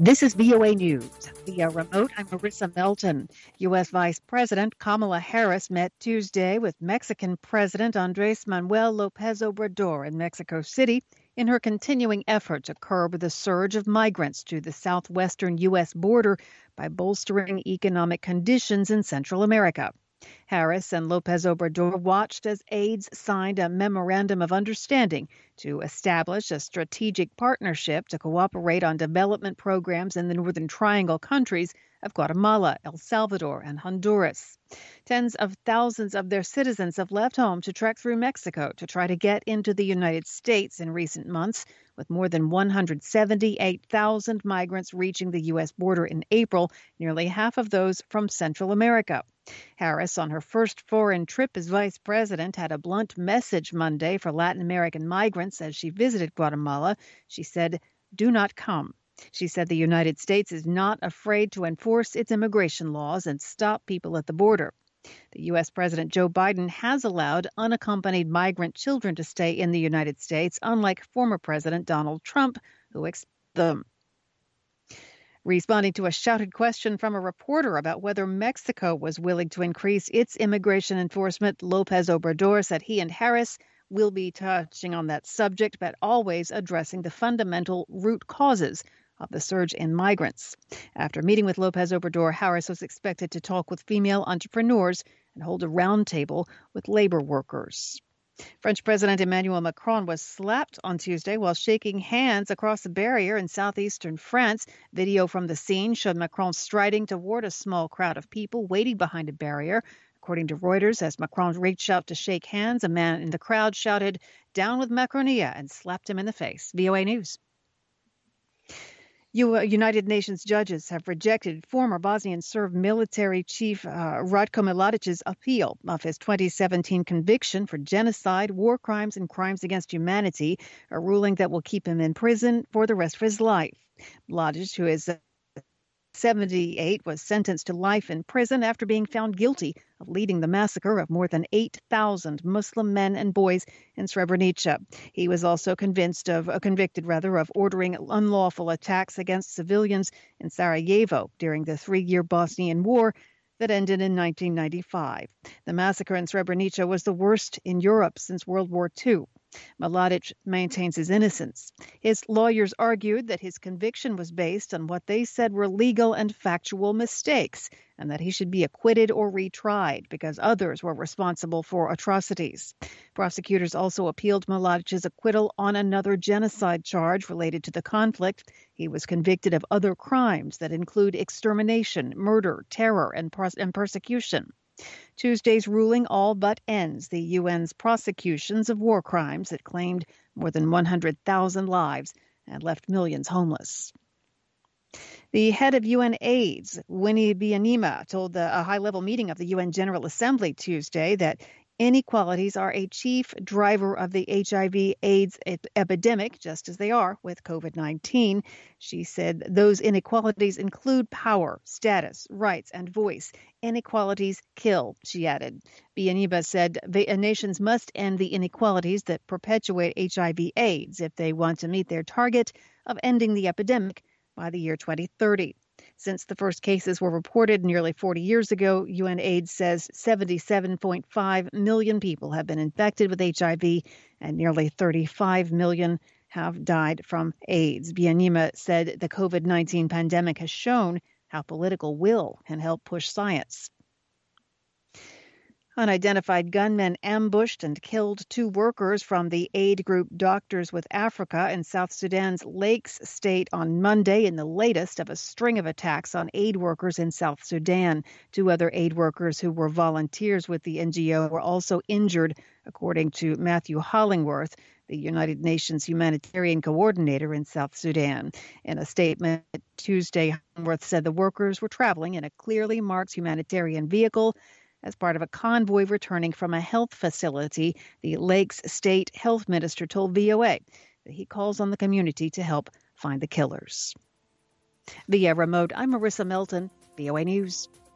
This is VOA News. Via remote, I'm Marissa Melton. U.S. Vice President Kamala Harris met Tuesday with Mexican President Andres Manuel López Obrador in Mexico City in her continuing effort to curb the surge of migrants to the southwestern U.S. border by bolstering economic conditions in Central America. Harris and López Obrador watched as aides signed a memorandum of understanding to establish a strategic partnership to cooperate on development programs in the Northern Triangle countries of Guatemala, El Salvador, and Honduras. Tens of thousands of their citizens have left home to trek through Mexico to try to get into the United States in recent months, with more than 178,000 migrants reaching the U.S. border in April, nearly half of those from Central America. Harris, on her first foreign trip as vice president, had a blunt message Monday for Latin American migrants as she visited Guatemala. She said, "Do not come." She said the United States is not afraid to enforce its immigration laws and stop people at the border. The U.S. President Joe Biden has allowed unaccompanied migrant children to stay in the United States, unlike former President Donald Trump, who expelled them. Responding to a shouted question from a reporter about whether Mexico was willing to increase its immigration enforcement, López Obrador said he and Harris will be touching on that subject, but always addressing the fundamental root causes of the surge in migrants. After meeting with López Obrador, Harris was expected to talk with female entrepreneurs and hold a roundtable with labor workers. French President Emmanuel Macron was slapped on Tuesday while shaking hands across the barrier in southeastern France. Video from the scene showed Macron striding toward a small crowd of people waiting behind a barrier. According to Reuters, as Macron reached out to shake hands, a man in the crowd shouted, "Down with Macronia," and slapped him in the face. VOA News. United Nations judges have rejected former Bosnian Serb military chief Ratko Mladic's appeal of his 2017 conviction for genocide, war crimes, and crimes against humanity, a ruling that will keep him in prison for the rest of his life. Mladic, who is 78, was sentenced to life in prison after being found guilty of leading the massacre of more than 8,000 Muslim men and boys in Srebrenica. He was also convicted of ordering unlawful attacks against civilians in Sarajevo during the 3-year Bosnian War that ended in 1995. The massacre in Srebrenica was the worst in Europe since World War II. Mladic maintains his innocence. His lawyers argued that his conviction was based on what they said were legal and factual mistakes, and that he should be acquitted or retried because others were responsible for atrocities. Prosecutors also appealed Mladic's acquittal on another genocide charge related to the conflict. He was convicted of other crimes that include extermination, murder, terror, and persecution. Tuesday's ruling all but ends the UN's prosecutions of war crimes that claimed more than 100,000 lives and left millions homeless. The head of UN AIDS, Winnie Byanyima, told a high-level meeting of the UN General Assembly Tuesday that inequalities are a chief driver of the HIV/AIDS epidemic, just as they are with COVID-19. She said those inequalities include power, status, rights, and voice. Inequalities kill, she added. Byanyima said nations must end the inequalities that perpetuate HIV/AIDS if they want to meet their target of ending the epidemic by the year 2030. Since the first cases were reported nearly 40 years ago, UNAIDS says 77.5 million people have been infected with HIV and nearly 35 million have died from AIDS. Byanyima said the COVID-19 pandemic has shown how political will can help push science. Unidentified gunmen ambushed and killed 2 workers from the aid group Doctors with Africa in South Sudan's Lakes State on Monday in the latest of a string of attacks on aid workers in South Sudan. 2 other aid workers who were volunteers with the NGO were also injured, according to Matthew Hollingworth, the United Nations humanitarian coordinator in South Sudan. In a statement Tuesday, Hollingworth said the workers were traveling in a clearly marked humanitarian vehicle as part of a convoy returning from a health facility. The Lakes State Health Minister told VOA that he calls on the community to help find the killers. Via remote, I'm Marissa Melton, VOA News.